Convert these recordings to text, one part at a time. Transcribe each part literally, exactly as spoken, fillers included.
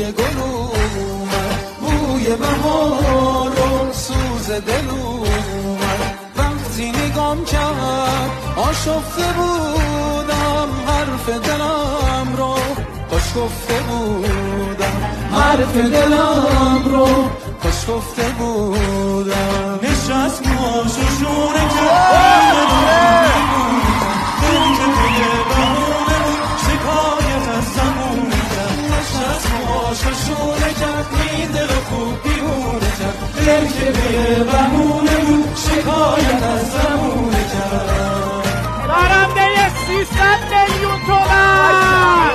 گل اومد، بوی بهار و سوز دل اومد. وقتی نگام کرد آشفته بودم، حرف دلم رو کاش گفته بودم، حرف دلم رو کاش گفته بودم. نشست موششونه کرد دل که توی بهونه بود شکایت از زمونه کرد. نشست موششونه کرد می دل خوب بیهونه کرد، دل که توی بهونه بود شکایت از زمونه کرد. برنده سیصد میلیون تومان.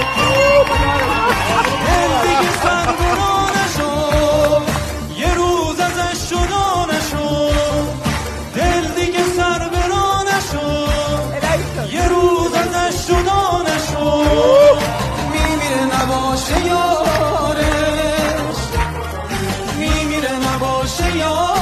دل دیگه سربرا نشد، یه روز ازش جدا نشد. دل دیگه سربرا نشد، یه روز ازش جدا نشد. میمیره نباشه یارش، میمیره نباشه یارش.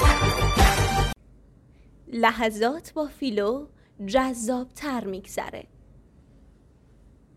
لحظات با فیلو جذاب‌تر میگذره.